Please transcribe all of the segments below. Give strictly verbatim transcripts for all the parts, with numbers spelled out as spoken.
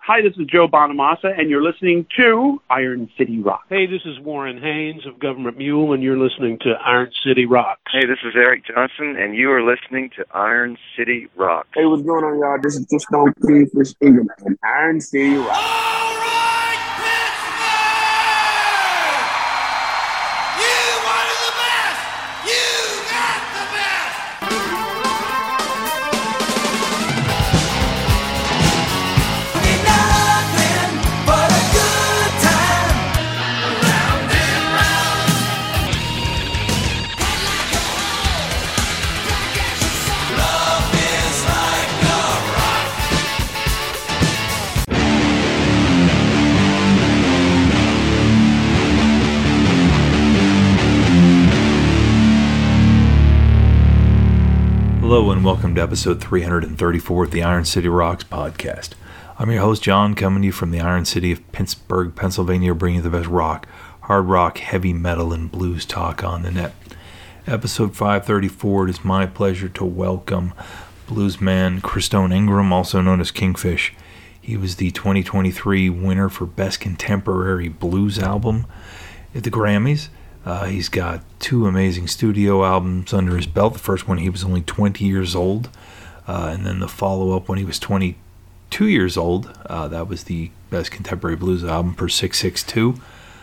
Hi, this is Joe Bonamassa, and you're listening to Iron City Rocks. Hey, this is Warren Haynes of Government Mule, and you're listening to Iron City Rocks. Hey, this is Eric Johnson, and you are listening to Iron City Rocks. Hey, what's going on, y'all? This is Just Stone Kingfish Ingram and Iron City Rocks. Hello and welcome to episode three hundred thirty-four of the Iron City Rocks podcast. I'm your host, John, coming to you from the Iron City of Pittsburgh, Pennsylvania, bringing you the best rock, hard rock, heavy metal, and blues talk on the net. Episode five thirty-four, it is my pleasure to welcome bluesman Christone Ingram, also known as Kingfish. He was the twenty twenty-three winner for Best Contemporary Blues Album at the Grammys. Uh, he's got two amazing studio albums under his belt. The first one, he was only twenty years old. Uh, and then the follow-up when he was twenty-two years old. Uh, that was the Best Contemporary Blues Album for six six two.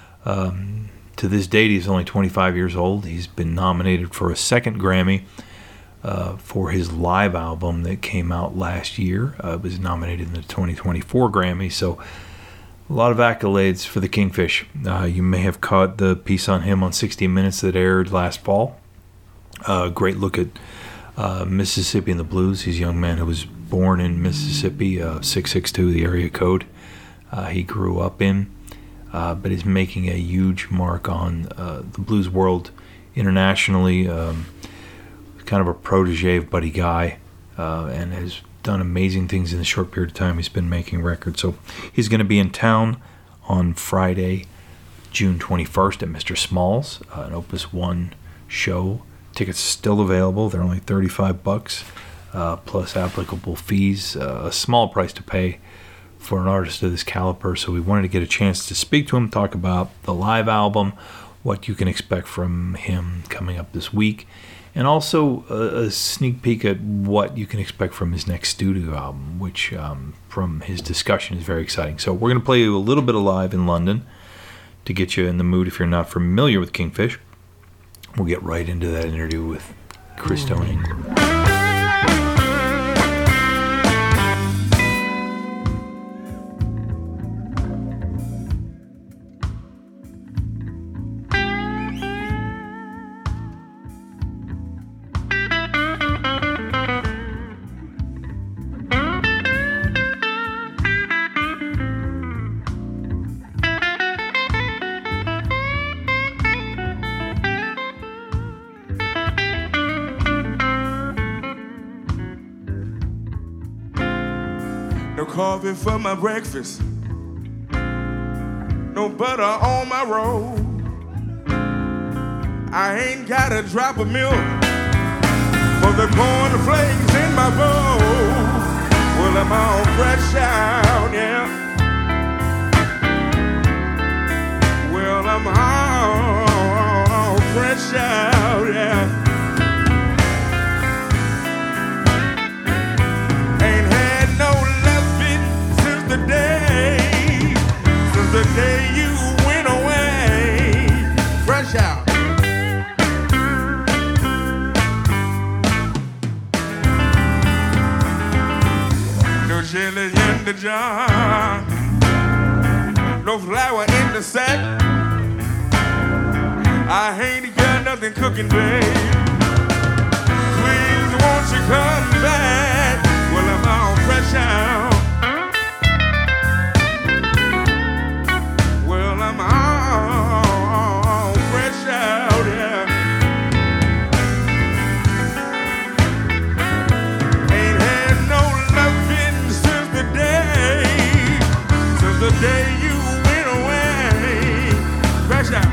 Um, to this date, he's only twenty-five years old. He's been nominated for a second Grammy uh, for his live album that came out last year. Uh, it was nominated in the twenty twenty-four Grammy. So a lot of accolades for the Kingfish. Uh, you may have caught the piece on him on sixty minutes that aired last fall. Uh, great look at uh, Mississippi and the blues. He's a young man who was born in Mississippi, uh, six six two, the area code uh, he grew up in, uh, but is making a huge mark on uh, the blues world internationally. Um, kind of a protege of Buddy Guy, uh, and has done amazing things in the short period of time he's been making records. So he's going to be in town on Friday, June twenty-first at Mister Small's, uh, an Opus One show. Tickets still available. They're only thirty-five bucks uh, plus applicable fees. Uh, a small price to pay for an artist of this caliber. So we wanted to get a chance to speak to him, talk about the live album, what you can expect from him coming up this week, and also a, a sneak peek at what you can expect from his next studio album, which um, from his discussion is very exciting. So we're going to play you a little bit of live in London to get you in the mood if you're not familiar with Kingfish. We'll get right into that interview with Christone Ingram. No coffee for my breakfast, no butter on my roll. I ain't got a drop of milk for the cornflakes in my bowl. Well, I'm all fresh out, yeah. Well, I'm all fresh out, yeah. The day you went away, fresh out. No jelly in the jar, no flour in the sack. I ain't got nothing cooking, babe. Please, won't you come back? Well, I'm all fresh out. I'm all fresh out, yeah. Ain't had no loving since the day, since the day you went away. Fresh out.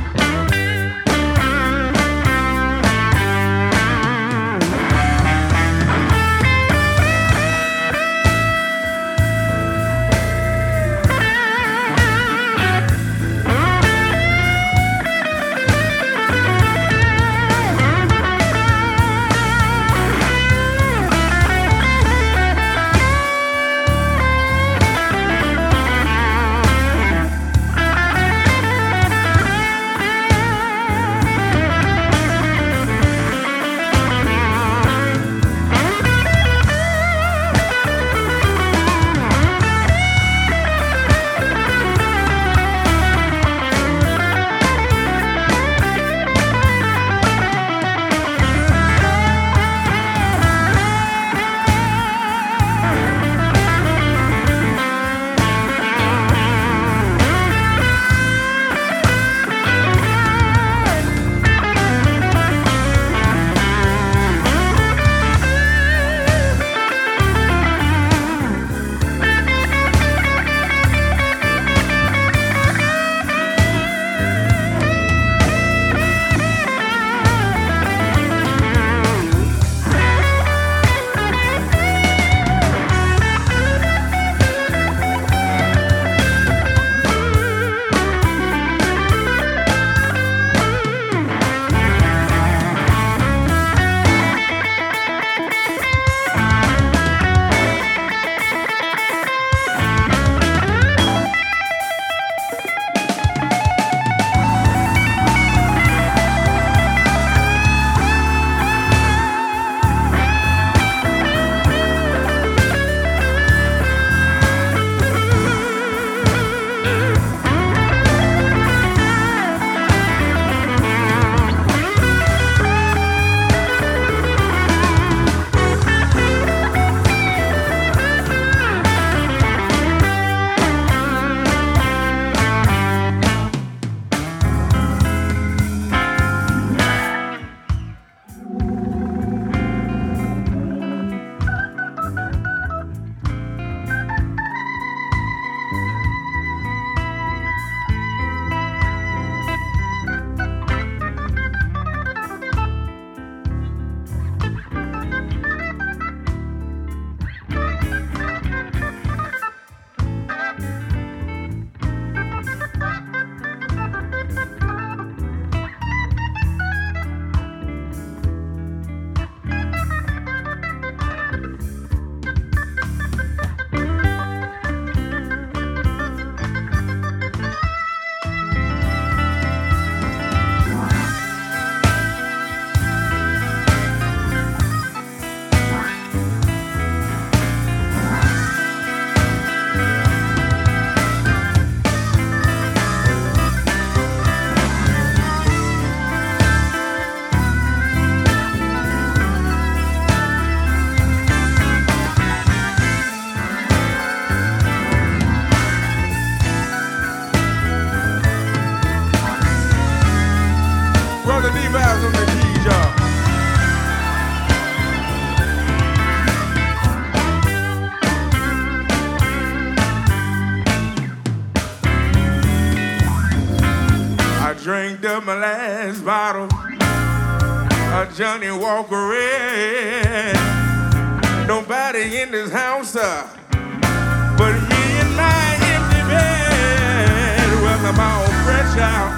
drank up my last bottle of Johnny Walker Red. Nobody in this house uh, but me and my empty bed. Well, I'm all fresh out.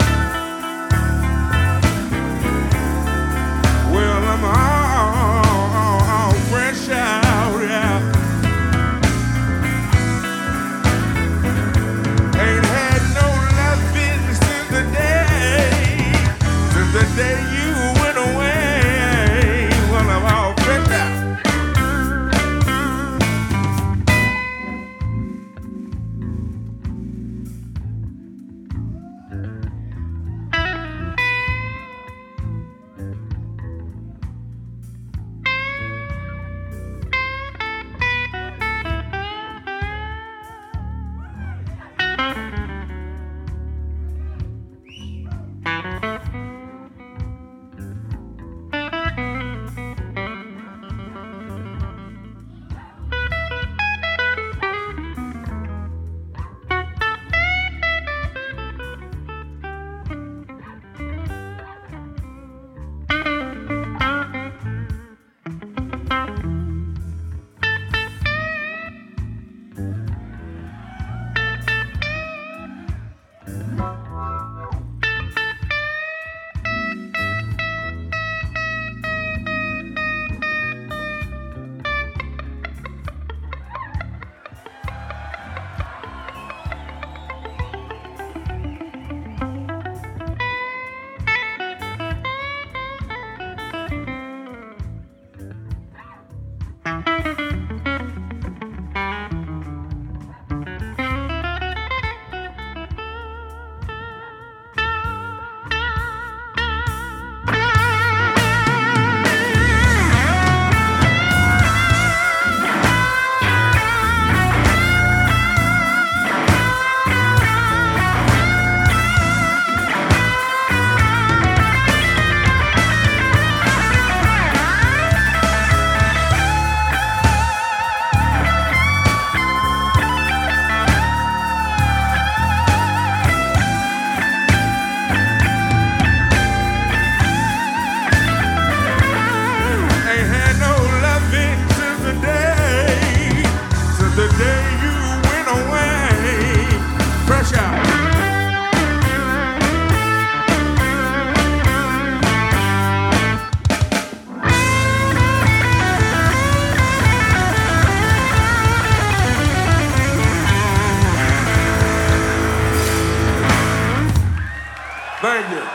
Well, I'm all, all fresh out, yeah. Ain't had no loving since the day, since the day you went away. Well, I'm all fresh out. Thank you.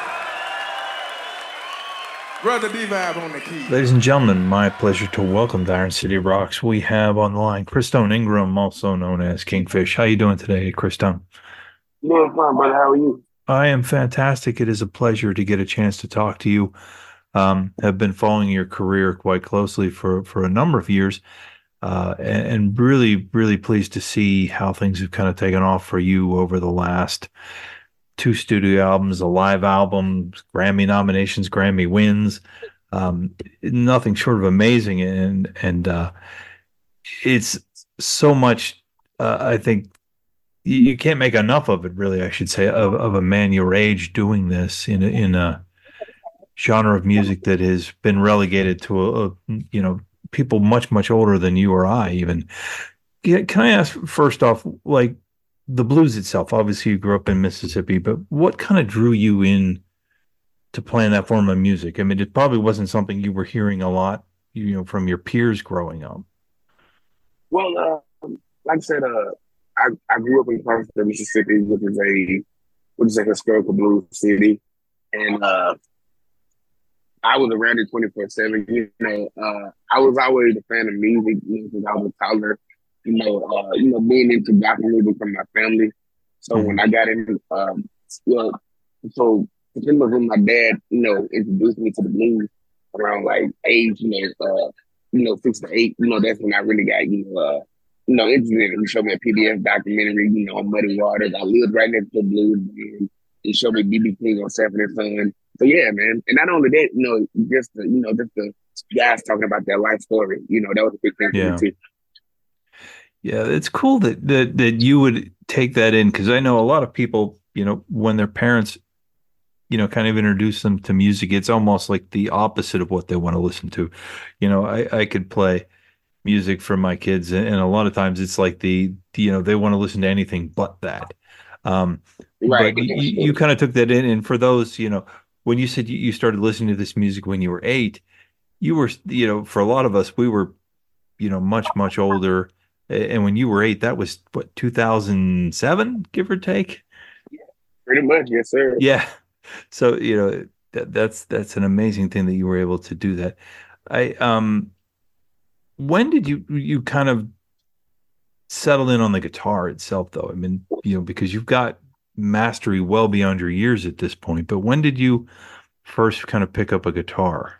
Brother D-Vibe on the key. Ladies and gentlemen, my pleasure to welcome to Iron City Rocks. We have on the line Christone Ingram, also known as Kingfish. How you doing today, Christone? Doing fine, brother. How are you? I am fantastic. It is a pleasure to get a chance to talk to you. Um, have been following your career quite closely for, for a number of years, uh, and, and really, really pleased to see how things have kind of taken off for you over the last two studio albums, a live album, Grammy nominations, Grammy wins, um, nothing short of amazing. And, and, uh, it's so much, uh, I think you, you can't make enough of it, really, I should say, of, of a man your age doing this in a, in a genre of music that has been relegated to a, a you know, people much, much older than you or I even. Can I ask first off, like, the blues itself, obviously you grew up in Mississippi, but what kind of drew you in to playing that form of music? I mean, it probably wasn't something you were hearing a lot, you know, from your peers growing up. Well, uh, like I said, uh, I, I grew up in Clarksville, Mississippi, which is a which is a historical blues city, and uh, I was around it twenty-four seven. You know, uh, I was always a fan of music, you know, since I was a toddler. You know, uh, you know, being into gospel music from my family. So mm-hmm. when I got in, um, well, so particularly when my dad, you know, introduced me to the blues around like age, you know, uh, you know, six to eight. You know, that's when I really got, you know, uh, you know, interested in it. He showed me a P B S documentary, you know, on Muddy Waters. I lived right next to the blues, and he showed me B B King on Sanford and Son. So yeah, man. And not only that, you know, just the, you know, just the guys talking about their life story. You know, that was a big thing yeah. for me too. Yeah, it's cool that that that you would take that in, because I know a lot of people, you know, when their parents you know, kind of introduce them to music, it's almost like the opposite of what they want to listen to. You know, I, I could play music for my kids, and, and a lot of times it's like the, the, you know, they want to listen to anything but that. Um, Right. but you, you kind of took that in. And for those, you know, when you said you, you started listening to this music when you were eight, you were, you know, for a lot of us, we were, you know, much, much older. And when you were eight, that was what, two thousand seven, give or take? Pretty much, yes, sir. Yeah. So, you know, that, that's, that's an amazing thing that you were able to do that. I, um, when did you, you kind of settle in on the guitar itself though? I mean, you know, because you've got mastery well beyond your years at this point, but when did you first kind of pick up a guitar?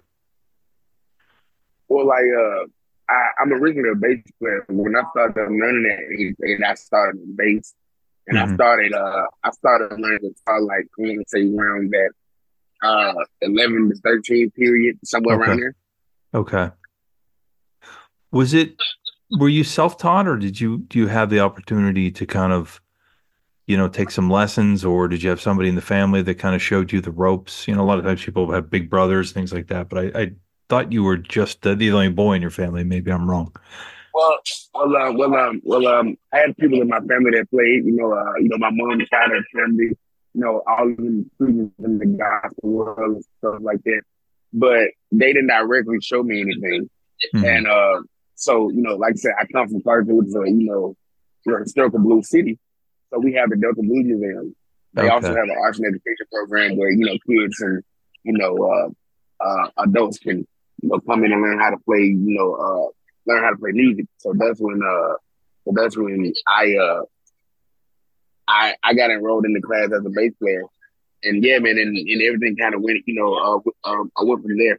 Well, like, uh, I, I'm originally a bass player. When I started learning that, and I started bass, and mm-hmm. I started, uh, I started learning guitar like I'm gonna say around that uh, eleven to thirteen period, somewhere okay. around there. Okay. Was it? Were you self-taught, or did you do you have the opportunity to kind of, you know, take some lessons, or did you have somebody in the family that kind of showed you the ropes? You know, a lot of times people have big brothers, things like that, but I, I thought you were just uh, the only boy in your family. Maybe I'm wrong. Well, well, uh, well, um, well, um, I had people in my family that played. You know, uh, you know, my mom's side of the family. You know, all of them students in the gospel world and stuff like that. But they didn't directly show me anything. Mm-hmm. And uh, so, you know, like I said, I come from Carthage, which is a, you know, a historical blue city. So we have the Delta Blues Museum. They okay. also have an arts and education program where, you know, kids and, you know, uh, uh, adults can, you know, come in and learn how to play, you know, uh, learn how to play music. So that's when, uh, so that's when I, uh, I, I got enrolled in the class as a bass player. And yeah, man, and, and everything kind of went, you know, uh, um, I went from there.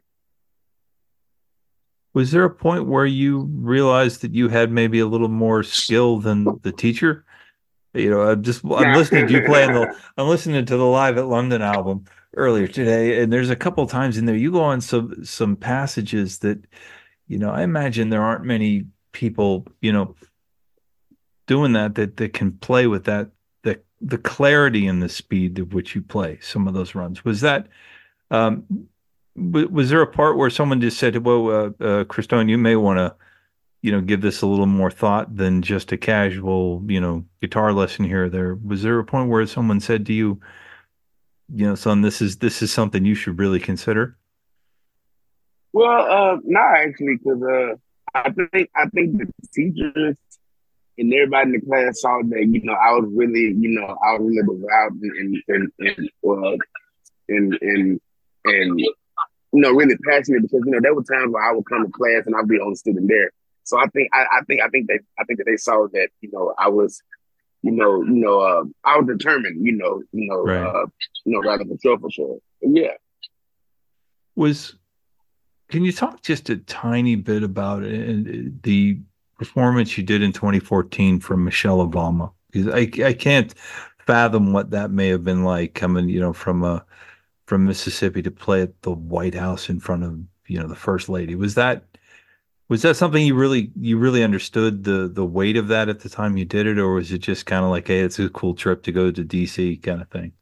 Was there a point where you realized that you had maybe a little more skill than the teacher? You know, I'm just I'm listening to you playing the I'm listening to the Live at London album earlier today, and there's a couple of times in there you go on some some passages that, you know, I imagine there aren't many people, you know, doing that that that can play with that the the clarity and the speed of which you play some of those runs. Was that um was there a part where someone just said, well, uh, uh, Cristone, you may want to, you know, give this a little more thought than just a casual, you know, guitar lesson here or there? Was there a point where someone said to you, you know, son, this is, this is something you should really consider? Well, uh, not actually, because uh, I think, I think the teachers and everybody in the class saw that, you know, I was really, you know, I was really devout and, and, and, uh, and, and, and, you know, really passionate, because, you know, there were times where I would come to class and I'd be the only student there. So I think I, I think I think that I think that they saw that, you know, I was, you know, you know, uh, I was determined, you know, you know, right. uh, you know, rather for sure, for sure. And yeah. Was can you talk just a tiny bit about it, the performance you did in twenty fourteen from Michelle Obama? Because I I can't fathom what that may have been like coming, you know, from a from Mississippi to play at the White House in front of, you know, the First Lady. Was that Was that something you really you really understood the the weight of that at the time you did it, or was it just kind of like, hey, it's a cool trip to go to D C kind of thing?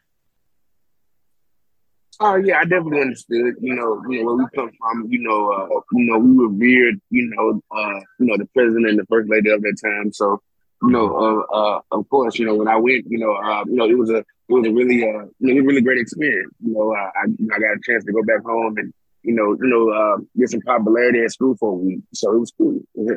Oh yeah, I definitely understood. You know, you know where we come from. You know, uh, you know, we revered, you know, uh, you know, the president and the first lady of that time. So, you know, uh, uh, of course, you know, when I went, you know, uh, you know, it was a it was a really uh, you know, a really great experience. You know, uh, I I got a chance to go back home and, you know, you know, uh, get some popularity at school for a week. So it was cool.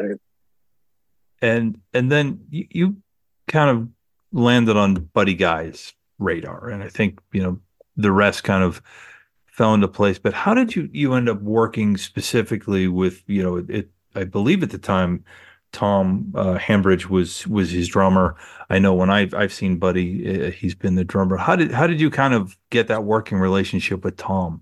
and and then you, you kind of landed on Buddy Guy's radar, and I think, you know, the rest kind of fell into place. But how did you you end up working specifically with, you know, it, it I believe at the time Tom uh, Hambridge was was his drummer. I know when I've I've seen Buddy, uh, he's been the drummer. How did how did you kind of get that working relationship with Tom?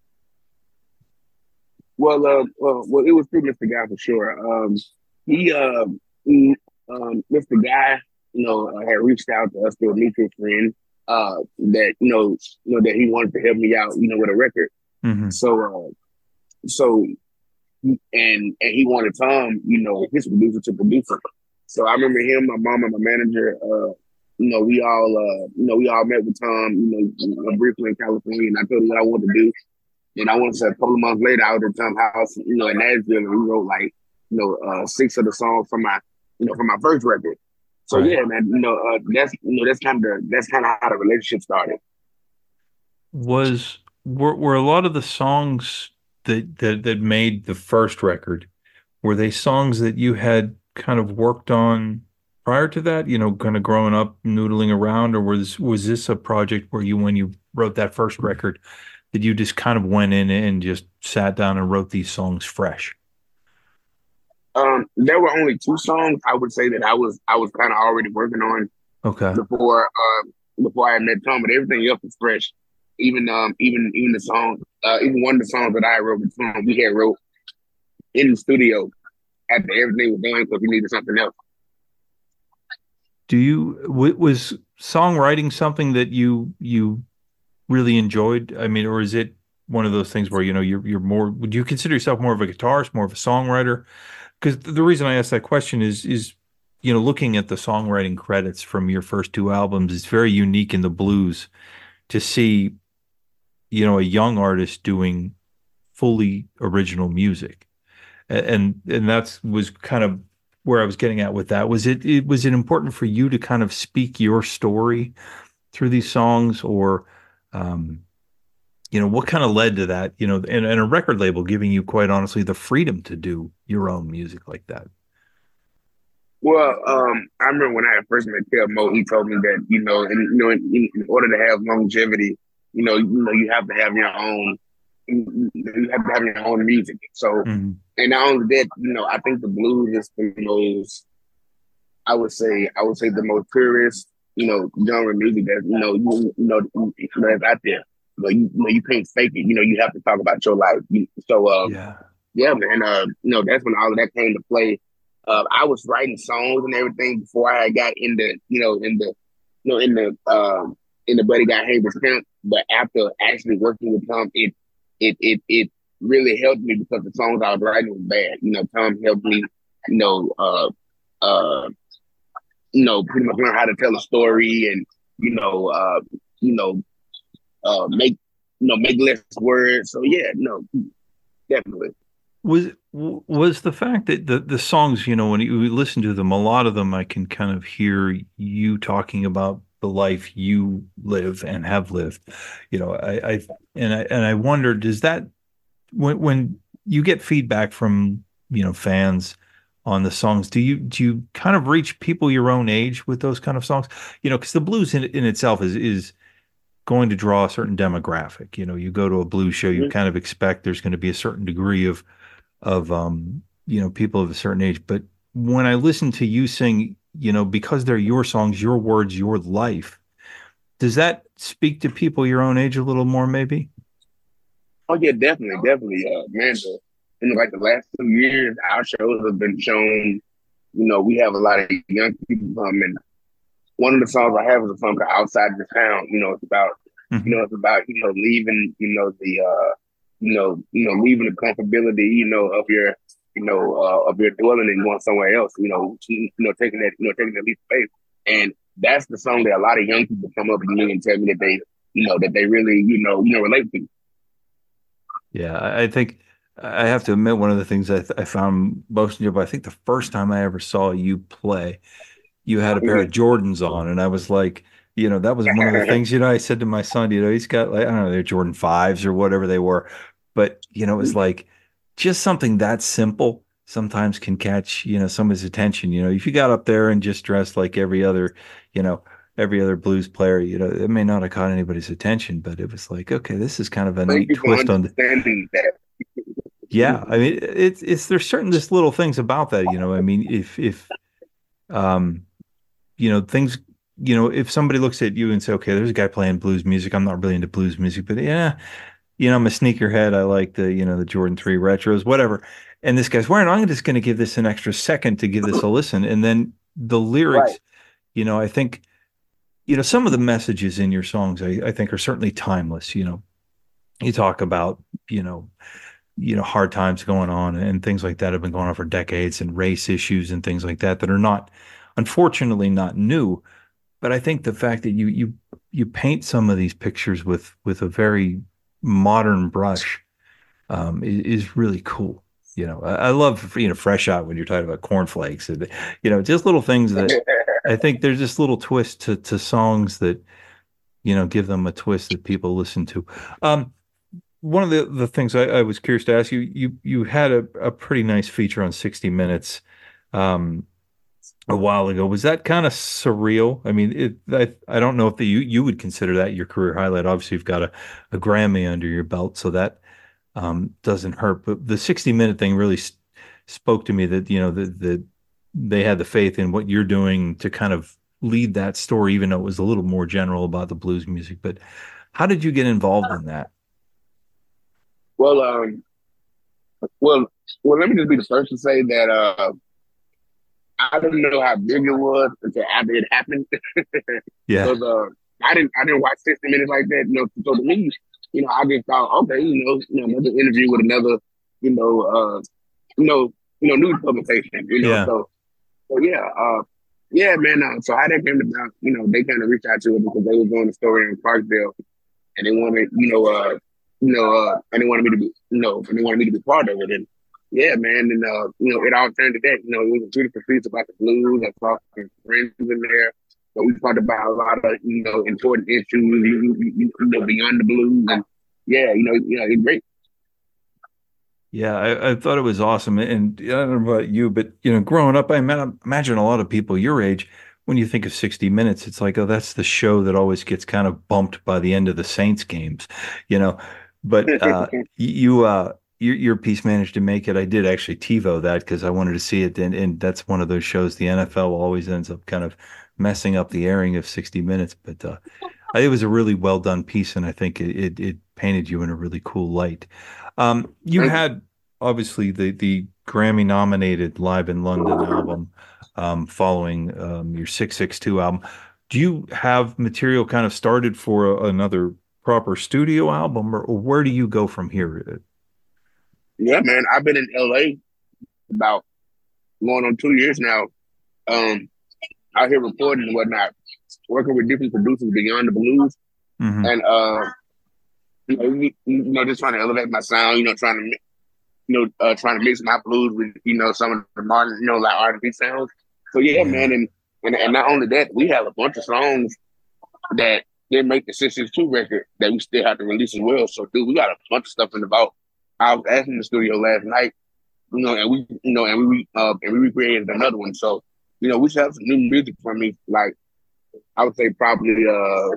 Well, uh, well, well, it was through Mister Guy for sure. Um, he, uh, he um, Mister Guy, you know, uh, had reached out to us through a mutual friend uh, that, you know, you know, that he wanted to help me out, you know, with a record. Mm-hmm. So, uh, so, and and he wanted Tom, you know, his producer to produce it. So I remember him, my mom, and my manager, uh, you know, we all, uh, you know, we all met with Tom, you know, briefly in California, and I told him what I wanted to do. And I want to say a couple of months later, I was at Tom's house, you know, in Nashville, and we wrote like, you know, uh, six of the songs from my, you know, from my first record. So right. yeah, man, you know, uh, that's you know, that's kind of that's kind of how the relationship started. Was were were a lot of the songs that that that made the first record, were they songs that you had kind of worked on prior to that? You know, kind of growing up, noodling around, or was was this a project where you, when you wrote that first record, that you just kind of went in and just sat down and wrote these songs fresh? Um, there were only two songs I would say that I was I was kind of already working on. Okay. Before uh, before I met Tom, but everything else was fresh. Even um even even the song uh, even one of the songs that I wrote with Tom, we had wrote in the studio after everything was done because we needed something else. Do you w- was songwriting something that you you really enjoyed? I mean, or is it one of those things where, you know, you're you're more, would you consider yourself more of a guitarist, more of a songwriter? Because the reason I asked that question is, is, you know, looking at the songwriting credits from your first two albums, it's very unique in the blues to see, you know, a young artist doing fully original music. And, and that's was kind of where I was getting at with that. Was it, it, was it important for you to kind of speak your story through these songs, or, um, you know, what kind of led to that, you know, and, and a record label giving you, quite honestly, the freedom to do your own music like that? Well, um, I remember when I had first met Kev Mo, he told me that, you know, in, you know, in, in order to have longevity, you know, you know, you have to have your own, you have to have your own music. So, mm-hmm. and not only that, you know, I think the blues is the most, I would say, I would say the most purest, you know, genre music that, you know, you, you know, that's out there. You know, you, you know, you can't fake it. You know, you have to talk about your life. You, so, uh, yeah, yeah, man. Uh, you know, that's when all of that came to play. Uh, I was writing songs and everything before I got in the, you know, in the, you know, in the, um, in the Buddy Guy Havers camp. But after actually working with Tom, it, it, it, it really helped me because the songs I was writing was bad. You know, Tom helped me, you know, uh, uh, you know, pretty much learn how to tell a story and, you know, uh, you know. Uh, make you know make less words. So yeah, no, definitely. Was was the fact that the the songs, you know, when you listen to them, a lot of them I can kind of hear you talking about the life you live and have lived. You know, I, I and I and I wonder, does that, when when you get feedback from, you know, fans on the songs, do you do you kind of reach people your own age with those kind of songs? You know, because the blues in in itself is is going to draw a certain demographic. You know, you go to a blues show, you mm-hmm. kind of expect there's going to be a certain degree of, of, um, you know, people of a certain age. But when I listen to you sing, you know, because they're your songs, your words, your life, does that speak to people your own age a little more, maybe? Oh yeah, definitely. Definitely. Uh, man, in like the last two years, our shows have been shown, you know, we have a lot of young people come, and one of the songs I have is a song called Outside the Town. You know, it's about, mm-hmm. you know, it's about, you know, leaving, you know, the, uh, you know, you know, leaving the comfortability, you know, of your, you know, uh, of your dwelling and going somewhere else, you know, you know, taking that, you know, taking that leap of faith. And that's the song that a lot of young people come up to me and tell me that they, you know, that they really, you know, you know, relate to. Yeah, I think I have to admit, one of the things I, th- I found most enjoyable, I think the first time I ever saw you play, you had a pair of Jordans on, and I was like, you know, that was one of the things, you know, I said to my son, you know, he's got, like, I don't know, they're Jordan fives or whatever they were, but, you know, it was like just something that simple sometimes can catch, you know, somebody's attention. You know, if you got up there and just dressed like every other, you know, every other blues player, you know, it may not have caught anybody's attention, but it was like, okay, this is kind of a Thank neat twist on the, that. yeah. I mean, it's, it's, there's certain just little things about that, you know, I mean, if, if, um, you know, things, you know, if somebody looks at you and say, okay, there's a guy playing blues music, I'm not really into blues music, but yeah, you know, I'm a sneakerhead. I like the, you know, the Jordan three retros, whatever. And this guy's wearing, I'm just going to give this an extra second to give this a listen. And then the lyrics, right. you know, I think, you know, some of the messages in your songs, I, I think are certainly timeless. You know, you talk about, you know, you know, hard times going on and things like that have been going on for decades, and race issues and things like that, that are not, unfortunately not new, but I think the fact that you you you paint some of these pictures with with a very modern brush um, is, is really cool. You know, I, I love, you know, Fresh Out when you're talking about cornflakes and, you know, just little things that I think there's just little twists to, to songs that, you know, give them a twist that people listen to. Um, one of the, the things I, I was curious to ask you, you, you had a, a pretty nice feature on sixty minutes um, a while ago. Was that kind of surreal? I mean, it, I, I don't know if the, you, you would consider that your career highlight. Obviously, you've got a, a Grammy under your belt, so that um, doesn't hurt. But the sixty minute thing really s- spoke to me that, you know, that the, they had the faith in what you're doing to kind of lead that story, even though it was a little more general about the blues music. But how did you get involved in that? Well, um, well, well, let me just be the first to say that uh, I didn't know how big it was until after it happened. Yeah. Because uh, I didn't, I didn't watch sixty minutes like that. You know, so to me, you know, I just thought, okay, you know, you know, another interview with another, you know, uh, you know, you know, news publication. You know, Yeah. so, so yeah, uh, yeah, man. Uh, so how that came about, you know, they kind of reached out to it because they were doing a story in Clarksville, and they wanted, you know, uh, you know, uh, and they wanted me to be, you know, and they wanted me to be part of it. And yeah, man, and uh, you know, it all turned to that. You know, it was a beautiful piece about the blues. I saw some friends in there. So we talked about a lot of, you know, important issues, you, you, you know, beyond the blues. And yeah, you know, you know, it's great. Yeah, I, I thought it was awesome. And I don't know about you, but, you know, growing up, I ima- imagine a lot of people your age, when you think of sixty minutes, it's like, oh, that's the show that always gets kind of bumped by the end of the Saints games, you know. But uh, you, uh, your, your piece managed to make it. I did actually TiVo that because I wanted to see it. And, and that's one of those shows. The N F L always ends up kind of messing up the airing of sixty minutes. But uh, it was a really well done piece. And I think it, it, it painted you in a really cool light. Um, you had obviously the, the Grammy nominated Live in London album um, following um, your six six two album. Do you have material kind of started for a, another proper studio album, or, or where do you go from here? Yeah, man, I've been in L A about going on two years now, um, out here recording and whatnot, working with different producers beyond the blues. Mm-hmm. And, uh, you know, you, you know, just trying to elevate my sound, you know, trying to, you know, uh, trying to mix my blues with, you know, some of the modern, you know, like R and B sounds. So yeah, mm-hmm. man, and, and and not only that, we have a bunch of songs that didn't make the six six two record that we still have to release as well. So dude, we got a bunch of stuff in the vault. I was asking the studio last night, you know, and we, you know, and we, uh, and we recreated another one. So, you know, we should have some new music for me. Like, I would say probably, uh,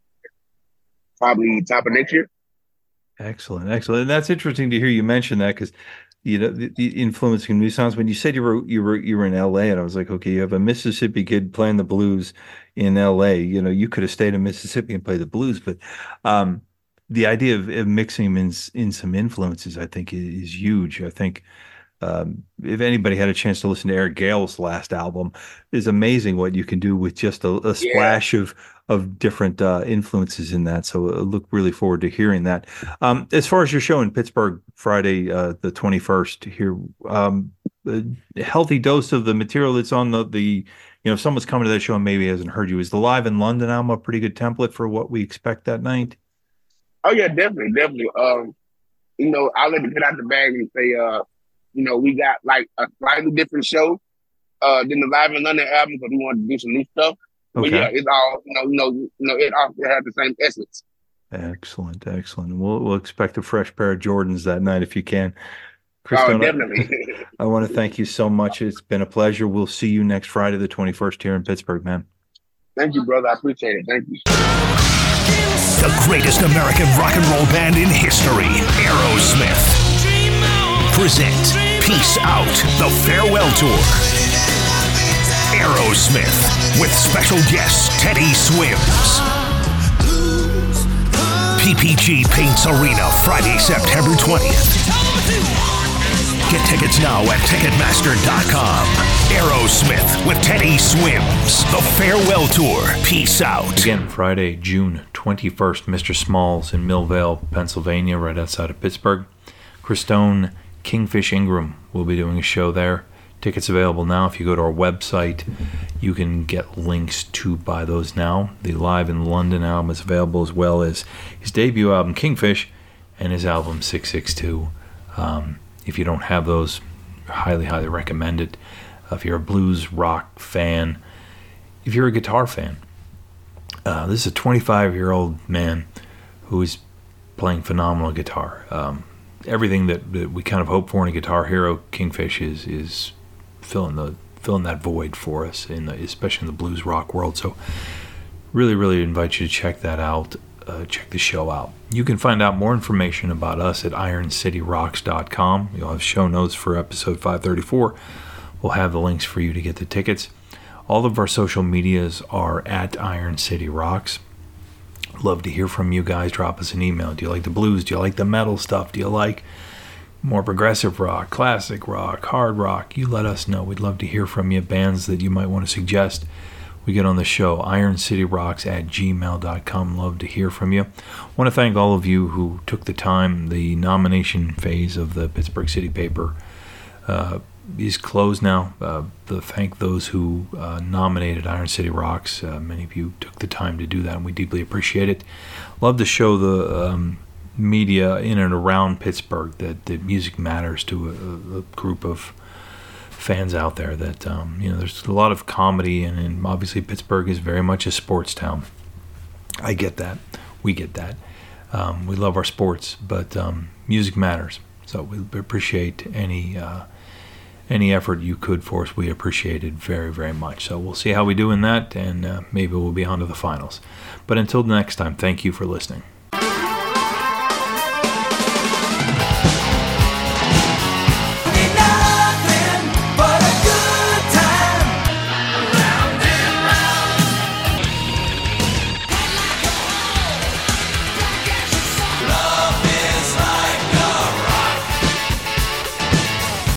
probably top of next year. Excellent, excellent, and that's interesting to hear you mention that because, you know, the, the influencing new sounds. When you said you were you were you were in L A, and I was like, okay, you have a Mississippi kid playing the blues in L A. You know, you could have stayed in Mississippi and played the blues, but um, the idea of, of mixing them in in some influences, I think, is, is huge. I think um, if anybody had a chance to listen to Eric Gale's last album, it's amazing what you can do with just a, a splash yeah. of of different uh, influences in that. So I look really forward to hearing that. Um, as far as your show in Pittsburgh, Friday, uh, the twenty-first here, um, a healthy dose of the material that's on the, the, you know, if someone's coming to that show and maybe hasn't heard you, is the Live in London album a pretty good template for what we expect that night? Oh yeah, definitely, definitely. Um, you know, I'll let me get out the bag and say, uh, you know, we got like a slightly different show uh, than the Live in London album because we wanted to do some new stuff. Okay. But yeah, it's all, you know, you know, you know, it all has the same essence. Excellent, excellent. We'll we'll expect a fresh pair of Jordans that night if you can. Christone, oh, definitely. I, I want to thank you so much. It's been a pleasure. We'll see you next Friday, the twenty-first, here in Pittsburgh, man. Thank you, brother. I appreciate it. Thank you. The greatest American rock and roll band in history, Aerosmith, present Peace Out, the Farewell Tour. Aerosmith, with special guest Teddy Swims. P P G Paints Arena, Friday, September twentieth. Get tickets now at Ticketmaster dot com. Aerosmith with Teddy Swims, the Farewell Tour. Peace out. Again, Friday, June twenty-first, Mister Smalls in Millvale, Pennsylvania, right outside of Pittsburgh. Christone Kingfish Ingram will be doing a show there. Tickets available now. If you go to our website, you can get links to buy those now. The Live in London album is available, as well as his debut album, Kingfish, and his album, six six two. Um, if you don't have those, highly, highly recommend it. Uh, if you're a blues rock fan, if you're a guitar fan, uh, this is a twenty-five-year-old man who is playing phenomenal guitar. Um, everything that, that we kind of hope for in a guitar hero, Kingfish is is filling the filling that void for us, in the, especially in the blues rock world. So really, really invite you to check that out. Uh, check the show out. You can find out more information about us at iron city rocks dot com. You'll have show notes for episode five thirty-four. We'll have the links for you to get the tickets. All of our social medias are at Iron City Rocks. Love to hear from you guys. Drop us an email. Do you like the blues? Do you like the metal stuff? Do you like more progressive rock, classic rock, hard rock? You let us know. We'd love to hear from you. Bands that you might want to suggest we get on the show. iron city rocks at gmail dot com. Love to hear from you. Want to thank all of you who took the time. The nomination phase of the Pittsburgh City Paper uh, is closed now. Uh, to thank those who uh, nominated Iron City Rocks. Uh, many of you took the time to do that, and we deeply appreciate it. Love to show the um, media in and around Pittsburgh that, that music matters to a, a group of fans out there. That um, you know, there's a lot of comedy, and, and obviously Pittsburgh is very much a sports town. I get that. We get that. Um, we love our sports, but um, music matters. So we appreciate any uh, any effort you could for us. We appreciate it very, very much. So we'll see how we do in that, and uh, maybe we'll be on to the finals. But until next time, thank you for listening.